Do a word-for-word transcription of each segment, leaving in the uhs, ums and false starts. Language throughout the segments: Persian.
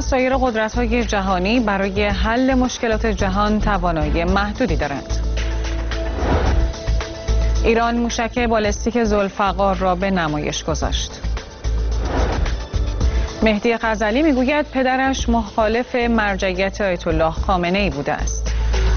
سایر قدرت‌های جهانی برای حل مشکلات جهان توانایی محدودی دارند. ایران موشک بالستیک ذوالفقار را به نمایش گذاشت. مهدی غزالی میگوید پدرش مخالف مرجعیت آیت الله خامنه‌ای بوده است.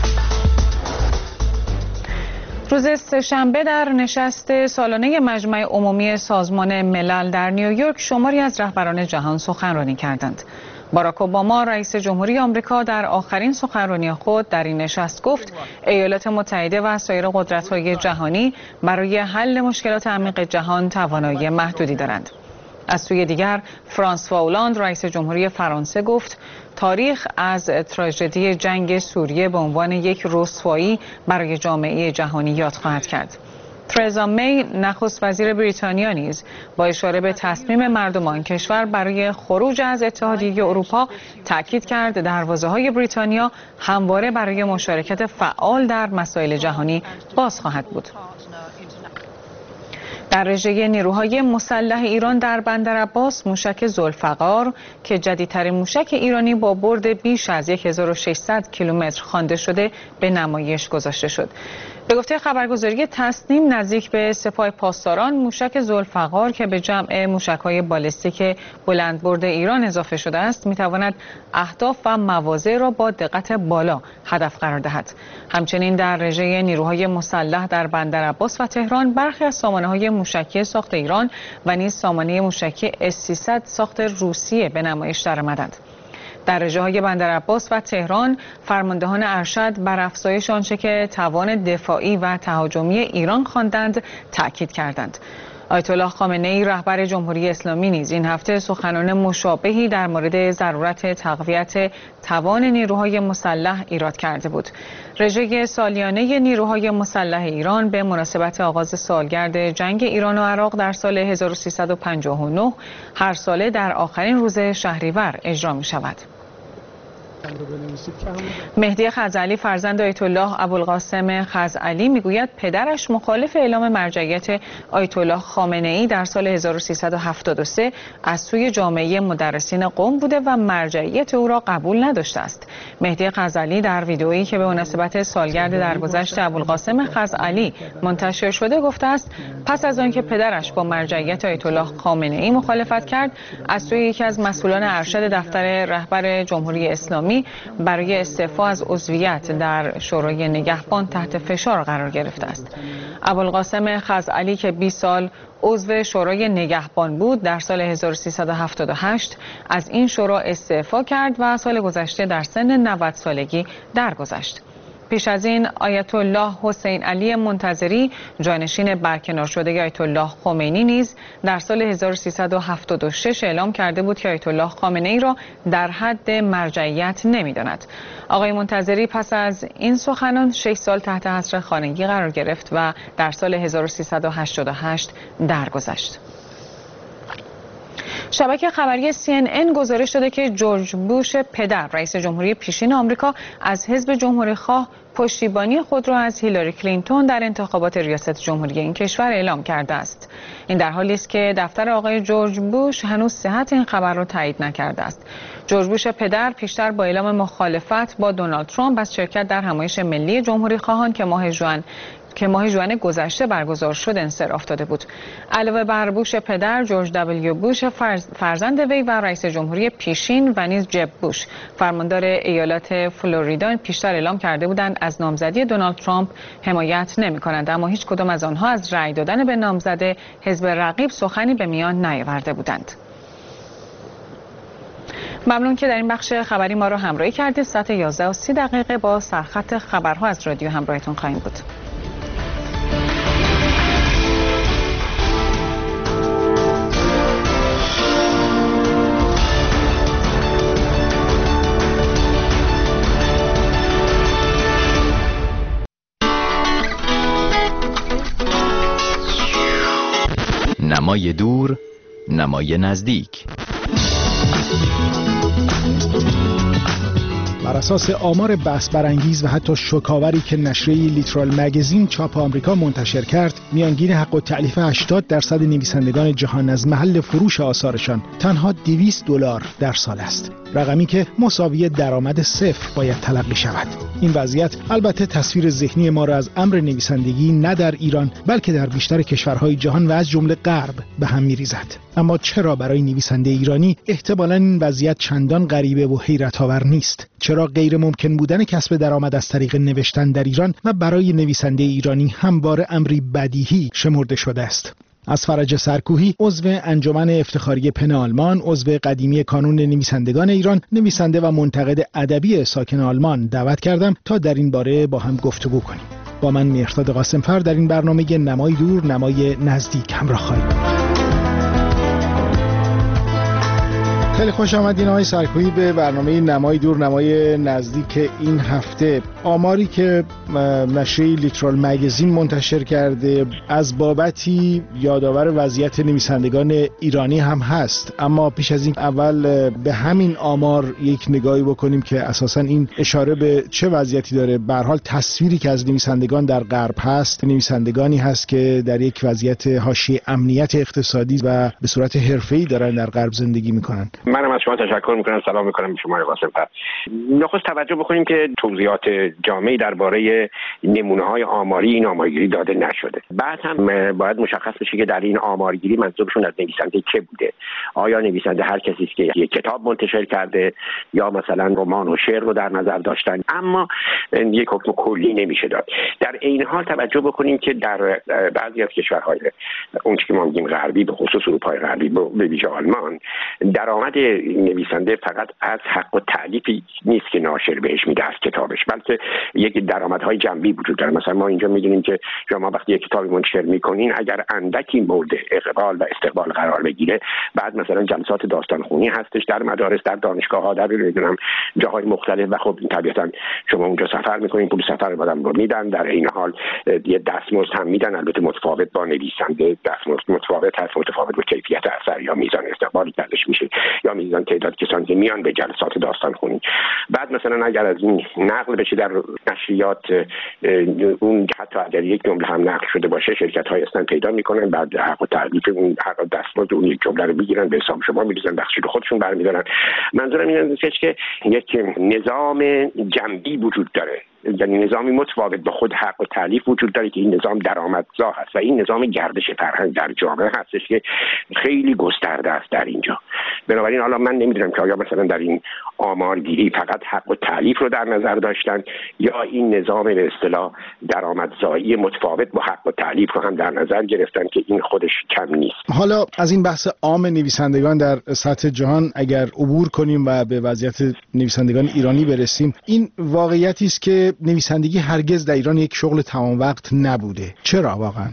روز سه‌شنبه در نشست سالانه مجمع عمومی سازمان ملل در نیویورک شماری از رهبران جهان سخنرانی کردند. باراک اوباما رئیس جمهوری آمریکا در آخرین سخنرانی خود در این نشست گفت ایالات متحده و سایر قدرت‌های جهانی برای حل مشکلات عمیق جهان توانایی محدودی دارند. از سوی دیگر فرانسوا اولاند رئیس جمهوری فرانسه گفت تاریخ از تراژدی جنگ سوریه به عنوان یک رسوایی برای جامعه جهانی یاد خواهد کرد. ترزا می نخست وزیر بریتانیا نیز با اشاره به تصمیم مردم آن کشور برای خروج از اتحادیه اروپا تاکید کرد دروازه‌های بریتانیا همواره برای مشارکت فعال در مسائل جهانی باز خواهد بود. در رژه نیروهای مسلح ایران در بندر عباس موشک ذوالفقار که جدیدترین موشک ایرانی با برد بیش از هزار و ششصد کیلومتر خوانده شده به نمایش گذاشته شد. به گفته خبرگزاری تسنیم نزدیک به سپاه پاسداران موشک ذوالفقار که به جمع موشک‌های بالستیک بلندبرد ایران اضافه شده است می‌تواند اهداف و مواضع را با دقت بالا هدف قرار دهد. همچنین در رژه نیروهای مسلح در بندر عباس و تهران برخی از سامانه‌های موشکی ساخت ایران و نیز سامانه موشکی اس سیصد ساخت روسیه به نمایش درآمدند. در رژه‌های بندر عباس و تهران فرماندهان ارشد بر افزایش آنچه که توان دفاعی و تهاجمی ایران خواندند تأکید کردند. آیت الله خامنه‌ای رهبر جمهوری اسلامی نیز این هفته سخنان مشابهی در مورد ضرورت تقویت توان نیروهای مسلح ایراد کرده بود. رژه سالیانه نیروهای مسلح ایران به مناسبت آغاز سالگرد جنگ ایران و عراق در سال هزار و سیصد و پنجاه و نه هر ساله در آخرین روز شهریور اجرا می شود. مهدی غزالی فرزند آیت الله ابوالقاسم غزالی میگوید پدرش مخالف اعلام مرجعیت آیت الله خامنه‌ای در سال هزار و سیصد و هفتاد و سه از سوی جامعه مدرسین قم بوده و مرجعیت او را قبول نداشته است. مهدی غزالی در ویدئویی که به مناسبت سالگرد درگذشت ابوالقاسم غزالی منتشر شده گفته است پس از آنکه پدرش با مرجعیت آیت الله خامنه‌ای مخالفت کرد از سوی یکی از مسئولان ارشد دفتر رهبر جمهوری اسلامی برای استعفا از عضویت در شورای نگهبان تحت فشار قرار گرفته است. ابوالقاسم غزالی که بیست سال عضو شورای نگهبان بود در سال هزار و سیصد و هفتاد و هشت از این شورا استعفا کرد و سال گذشته در سن نود سالگی درگذشت. پیش از این آیت الله حسین علی منتظری جانشین برکنار شده آیت الله خمینی نیز در سال هزار و سیصد و هفتاد و شش اعلام کرده بود که آیت الله خامنه‌ای را در حد مرجعیت نمی‌داند. آقای منتظری پس از این سخنان شش سال تحت حصر خانگی قرار گرفت و در سال هزار و سیصد و هشتاد و هشت درگذشت. شبکه خبری سی ان ان گزارش داده که جورج بوش پدر رئیس جمهوری پیشین آمریکا از حزب جمهوری‌خواه پشتیبانی خود را از هیلاری کلینتون در انتخابات ریاست جمهوری این کشور اعلام کرده است. این در حالی است که دفتر آقای جورج بوش هنوز صحت این خبر را تایید نکرده است. جورج بوش پدر پیشتر با اعلام مخالفت با دونالد ترامپ از شرکت در همایش ملی جمهوری‌خواهان که ماه ژوئن که ماه ژوئن گذشته برگزار شد انصراف داده بود. علاوه بر بوش پدر، جورج دبلیو بوش فرز فرزند وی و رئیس جمهوری پیشین و نیز جب بوش فرماندار ایالات فلوریدا پیشتر اعلام کرده بودند از نامزدی دونالد ترامپ حمایت نمی‌کنند، اما هیچ کدام از آنها از رأی دادن به نامزد حزب رقیب سخنی به میان نیاورده بودند. ممنون که در این بخش خبری ما را همراهی کردید. ساعت یازده و سی دقیقه با سرخط خبرها از رادیو همراهتون خواهیم بود. نمای دور، نمای نزدیک. بر اساس آمار بحث برانگیز و حتی شوکاوری که نشریه لیترال مگزین چاپ آمریکا منتشر کرد، میانگین حق التألیف هشتاد درصد نویسندگان جهان از محل فروش آثارشان تنها دویست دلار در سال است، رقمی که مساوی درآمد صفر باید تلقی شود. این وضعیت البته تصویر ذهنی ما را از امر نویسندگی نه در ایران بلکه در بیشتر کشورهای جهان و از جمله غرب به هم می‌ریزد. اما چرا برای نویسنده ایرانی احتمالاً این وضعیت چندان غریبه و حیرت‌آور نیست؟ چرا غیر ممکن بودن کسب درآمد از طریق نوشتن در ایران و برای نویسنده ایرانی همواره امری بدیهی شمرده شده است؟ از فرج سرکوهی، عضو انجمن افتخاری پن آلمان، عضو قدیمی کانون نویسندگان ایران، نویسنده و منتقد ادبی ساکن آلمان دعوت کردم تا در این باره با هم گفتگو کنیم. با من مهرداد قاسمفر در این برنامه نمای دور نمای نزدیک همراه خواهید بود. خیلی خوش آمدین آقای سرکویی به برنامه نمای دور نمای نزدیک این هفته. آماری که نشریه لیترال مگزین منتشر کرده از بابتی یادآور وضعیت نویسندگان ایرانی هم هست، اما پیش از این اول به همین آمار یک نگاهی بکنیم که اساساً این اشاره به چه وضعیتی داره. به هر حال تصویری که از نویسندگان در غرب هست، نویسندگانی هست که در یک وضعیت حاشیه امنیت اقتصادی و به صورت حرفه‌ای دارن در غرب زندگی میکنن. منم از شما تشکر میکنم، سلام میکنم به شما قاسم‌فر. نخست توجه بکنیم که توضیحات جامعی درباره نمونه‌های آماری این آمارگیری داده نشده. بعد هم باید مشخص بشه که در این آمارگیری منظورشون از نویسنده که بوده. آیا نویسنده هر کسی است که یک کتاب منتشر کرده یا مثلا رمان و شعر رو در نظر داشتن؟ اما یک حکم کلی نمیشه داد. در این حال توجه بکنیم که در بعضی از کشورهای اون که ما میگیم غربی، به خصوص اروپای غربی به ویژه آلمان، درآمد نویسنده فقط از حق و تألیفی نیست که ناشر بهش میده از کتابش، بلکه یک درآمدهای جنبی وجود داره. مثلا ما اینجا میدونیم که شما وقتی یک کتابی منتشر میکنین، اگر اندکی مورد اقبال و استقبال قرار بگیره، بعد مثلا جلسات داستانخوانی هستش در مدارس، در دانشگاه‌ها، در نمیدونم جاهای مختلف، و خب طبیعتا شما اونجا سفر میکنین، پول سفر آدم رو میدن، در این حال یه دستمزد هم میدن، البته متفاوت با نویسنده، دستمزد متفاوت هست، متفاوت با کیفیت اثر یا میزان استقبالی کردش میشه یا میزان تعداد کسانی که میان به جلسات داستانخوانی. بعد مثلا اگر از این نقل بشه در نشریات، اون حتی اگر یک جمله هم نقل شده باشه، شرکت‌های هستن پیدا میکنن، بعد حق و تعلیف اون حق دستمزد اون یک جمله رو میگیرن، به حساب شما میریزن، بخشی رو خودشون برمیدارن. منظورم اینه که یک نظام جنبی وجود داره، یعنی نظامی متفاوت با خود حق و تألیف وجود داره که این نظام درآمدزا هست و این نظام گردش فرهنگ در جامعه هستش که خیلی گسترده است در اینجا. بنابراین حالا من نمیدونم که آیا مثلا در این آمارگیری فقط حق و تألیف رو در نظر داشتن یا این نظام به اصطلاح درآمدزایی متفاوت با حق و تألیف رو هم در نظر گرفتن که این خودش کم نیست. حالا از این بحث عام نویسندگان در سطح جهان اگر عبور کنیم و به وضعیت نویسندگان ایرانی برسیم، این واقعیتی است که نویسندگی هرگز در ایران یک شغل تمام وقت نبوده. چرا واقعا؟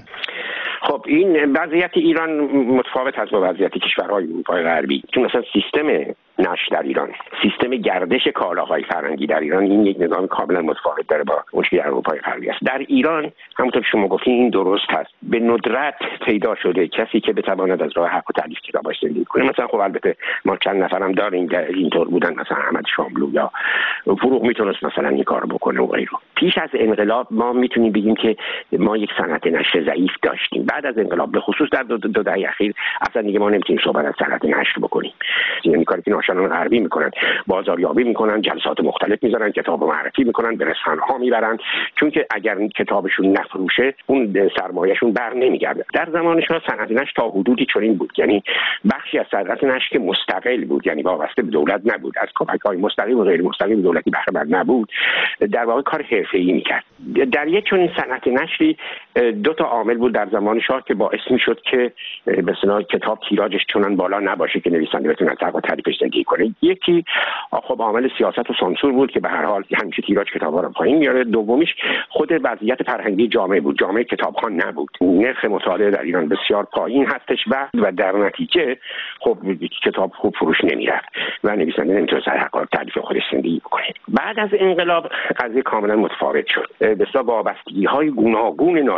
خب این وضعیت ایران متفاوت هست با وضعیت کشورهای اروپای غربی، چون مثلا سیستم نشر در ایران، سیستم گردش کالاهای فرهنگی در ایران، این یک نظام کاملا متفاوت داره با اون که در اروپای غربی است. در ایران همونطور که شما گفتین این درست هست، به ندرت پیدا شده کسی که بتواند از راه حق و تألیف کتابش زندگی کنه. مثلا خب البته ما چند نفرم داریم که اینطور بودن، مثلا احمد شاملو یا فروغ میتونست مثلا این کارو بکنه و غیره. پیش از انقلاب ما میتونیم بگیم که ما یک صنعت نشر ضعیف داشتیم. بعد از انقلاب به خصوص در دو, دو دهه اخیر اصلا دیگه ما نمیتونیم صحبت از صنعت نشر بکنیم. یعنی کاری که ناشران غربی میکنن، بازاریابی میکنن، جلسات مختلف میذارن، کتاب معرفی میکنن، به رسانه‌ها میبرن، چون که اگر کتابشون نفروشه اون سرمایه‌شون بر نمیگرده. در زمان شاه صنعت نشر تا حدودی چنین بود، یعنی بخشی از صنعت نشر که مستقل بود، یعنی وابسته به دولت نبود، از کمک‌های مستقیم و غیر مستقیم دولتی بهره مند نبود، در واقع کار حرفه‌ای میکرد. در یک چنین صنعت نشری دو تا عامل بود در زمان شاه که باعث میشد که به اصطلاح کتاب تیراژش چنان بالا نباشه که نویسنده بتونه از حق و تألیفش زندگی کنه. یکی خب عامل سیاست و سانسور بود که به هر حال همیشه تیراژ کتاب‌ها رو پایین میاره. دومیش خود وضعیت فرهنگی جامعه بود، جامعه کتابخوان نبود، نرخ مطالعه در ایران بسیار پایین هستش و و در نتیجه خب کتاب خوب فروش نمیرفت و نویسنده نمیتونست از حق و تألیف خودش زندگی بکنه. بعد از انقلاب قضیه کاملا متفاوت شد. به اصطلاح وابستگی‌های گوناگون ناشر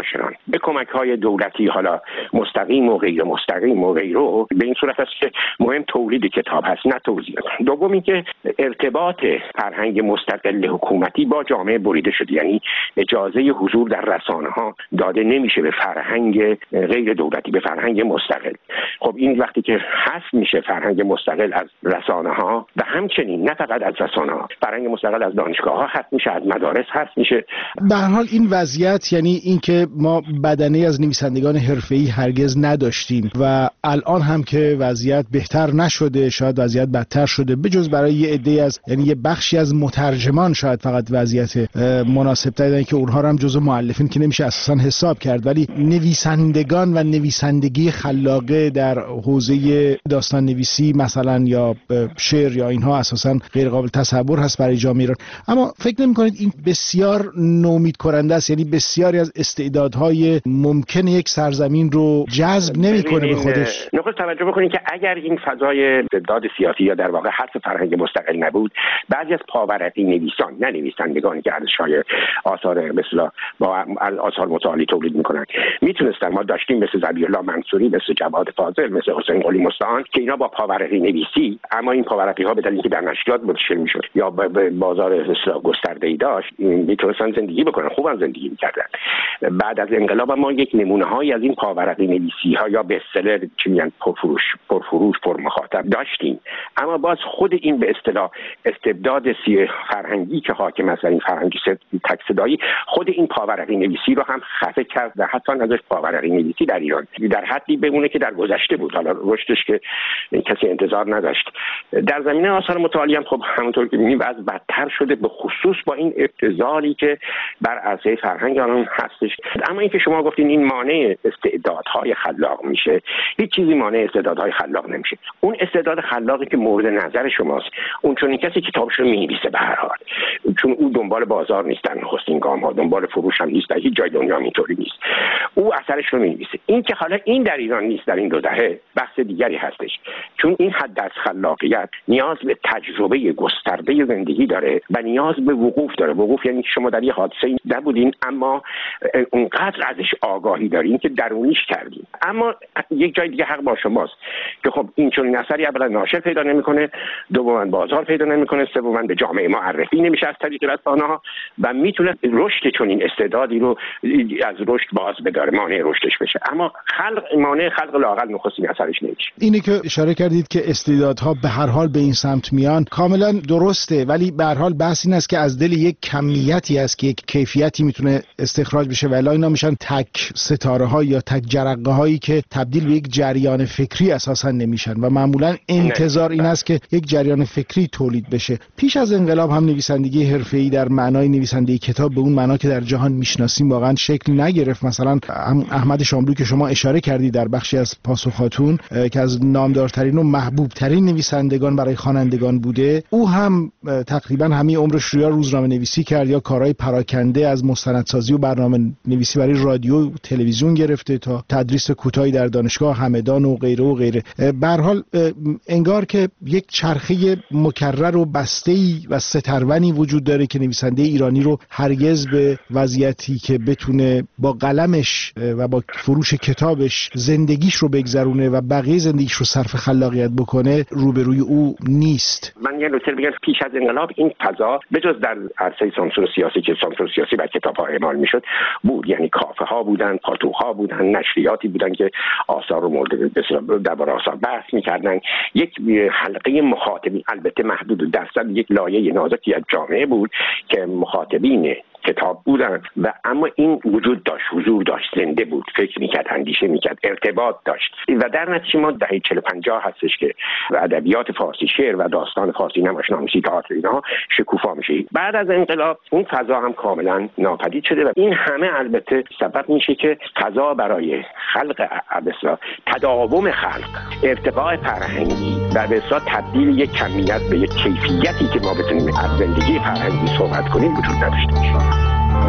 کارشنان به کمک‌های دولتی، حالا مستقیم و غیر مستقیم و غیره، به این صورت است که مهم تولید کتاب هست نه توزیع. دوم اینکه ارتباط فرهنگ مستقل حکومتی با جامعه بریده شده، یعنی اجازه حضور در رسانه‌ها داده نمیشه به فرهنگ غیر دولتی، به فرهنگ مستقل. خب این وقتی که حذف میشه فرهنگ مستقل از رسانه‌ها و همچنین نه فقط از رسانه‌ها، فرهنگ مستقل از دانشگاه‌ها حذف میشه، از مدارس حذف میشه. به هر حال این وضعیت، یعنی اینکه ما بدنه از نویسندگان حرفه‌ای هرگز نداشتیم و الان هم که وضعیت بهتر نشده، شاید وضعیت بدتر شده، بجز برای یه عده از، یعنی یه بخشی از مترجمان شاید فقط وضعیت مناسب تری که اونها هم جزو مؤلفین که نمیشه اساسا حساب کرد، ولی نویسندگان و نویسندگی خلاقه در حوزه داستان نویسی مثلا یا شعر یا اینها اساسا غیر قابل تصور هست برای جامعه ایران. اما فکر نمی‌کنید این بسیار نومید کننده است؟ یعنی بسیاری از استعدادهای ممکن یک سرزمین رو جذب نمی‌کنه به خودش. نخست توجه بکنید که اگر این فضای استبداد سیاسی یا در واقع حذف فرهنگ مستقل نبود، بعضی از پاورقی نویسان، نه نویسندگانی که ارزش‌های آثار مثلا با آثار متعالی تولید می‌کنن، میتونستن، ما داشتیم مثل ذبیح‌الله منصوری، مثل جواد فاضل، مثل حسین قلی مستعان که اینا با پاورقی نویسی، اما این پاورقی‌ها به دلیل اینکه در نشریات منتشر می‌شد یا به بازار اصطلاح گسترده‌ای داشت، میتونستن زندگی بکنن، خوبم زندگی می‌کردن. بعد از انقلاب ما یک نمونه‌هایی از این پاورقی نویسی‌ها یا bestseller چی میگن پرفروش پرفروش پر مخاطب داشتیم، اما باز خود این به اصطلاح استبداد سی فرهنگی که حاکم است، این فرهنگ تک صدایی، خود این پاورقی نویسی رو هم خفه کرد و حتی ازش پاورقی نویسی در ایران در حدی بمونه که در گذشته بود، حالا رشدش که کسی انتظار نداشت. در زمینه آثار متعالی هم خب همونطور که می‌بینید وضع بدتر شده، به خصوص با این ابتذالی که بر عرصه فرهنگ آن هستش. اما اینکه شما گفتین این مانع استعدادهای خلاق میشه، هیچ چیزی مانع استعدادهای خلاق نمیشه. اون استعداد خلاقی که مورد نظر شماست، اون چون این کسی کتابش رو می‌نویسه به هر حال، چون او دنبال بازار نیستن، نخستین گام ها دنبال فروش هم نیست، در هیچ جای دنیا اینطوری نیست، او اثرش رو می‌نویسه. این که حالا این در ایران نیست در این دو دهه بحث دیگری هستش، چون این حد از خلاقیت نیاز به تجربه گسترده زندگی داره و نیاز به وقوف داره. وقوف یعنی که شما در یه حادثه نبودین اما اونقدر ازش آگاهی دارین که درونیش کردین. اما یک جای دیگه حق با شماست که خب این چون این اثری اولا ناشر پیدا نمیکنه، دوما بازار پیدا نمیکنه، سوما به جامعه معرفی نمیشه از طریق رسانه‌ها و میتونه رشد چون این استعدادی رو از رشد باز بداره، مانع رشدش بشه. اما خلق مانع خلق لااقل نخستین اثرش نمیشه. اینی که اشاره کردید که استعدادها به هر حال به این سمت میان کاملا درسته، ولی به هر حال بحث این است که از دل یک کمیتی است که یک کیفیتی میتونه استخراج بشه و الا اینا میشن تک ستاره ها یا تک جرقه هایی که تبدیل به یک جریان فکری اساسا نمیشن و معمولا انتظار این است که یک جریان فکری تولید بشه. پیش از انقلاب هم نویسندگی حرفه‌ای در معنای نویسندگی کتاب به اون معنا که در جهان میشناسیم واقعا شکل نگرفت. مثلا احمد شاملو که شما اشاره کردید در بخشی از پاسخاتون که از نامدارترین و محبوب ترین نویسندگان برای خوانندگان بوده، او هم تقریبا همه عمرش رو یا روزنامه نویسی کرد یا کارهای پراکنده از مستندسازی و برنامه نویسی برای رادیو و تلویزیون گرفته تا تدریس کوتاهی در دانشگاه همدان و غیره و غیره. به هر حال انگار که یک چرخه مکرر و بسته‌ای و سترونی وجود داره که نویسنده ایرانی رو هرگز به وضعیتی که بتونه با قلمش و با فروش کتابش زندگیش رو بگذرونه و بقیه زندگیش رو صرف خلاقیت بکنه روبروی او نیست. من یه نکته بگم، پیش از انقلاب این فضا بجز در عرصه سانسور سیاسی که سانسور سیاسی بر کتاب‌ها اعمال میشد بود، یعنی کافه ها بودن، پاتوق‌ها بودن، نشریاتی بودن که آثار رو مورد درباره آثار بحث می‌کردن. یک حلقه مخاطبین البته محدود درصد، یک لایه نازکی از جامعه بود که مخاطبین کتاب بودن و اما این وجود داشت، حضور داشت، زنده بود، فکر میکرد، اندیشه میکرد، ارتباط داشت و در نتیجه ما دهه چهل پنجاه هستش که ادبیات فارسی، شعر و داستان فارسی، نمایشنامه‌نویسی، تئاتر اینها شکوفا میشه. بعد از انقلاب اون فضا هم کاملا ناپدید شده و این همه البته سبب میشه که فضا برای خلق بسیار تداوم خلق، ارتقاء فرهنگی و بسیار تبدیل یک کمیت به یک کیفیتی که ما بتونیم از زندگی فرهنگی صحبت کنیم وجود نداشته باشه.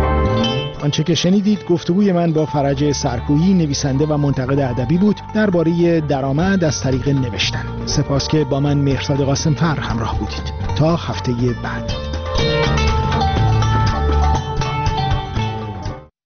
آنچه که شنیدید گفتگوی من با فرج سرکویی، نویسنده و منتقد ادبی بود درباره درآمد از طریق نوشتن. سپاس که با من مهرزاد قاسم‌فر همراه بودید. تا هفته بعد.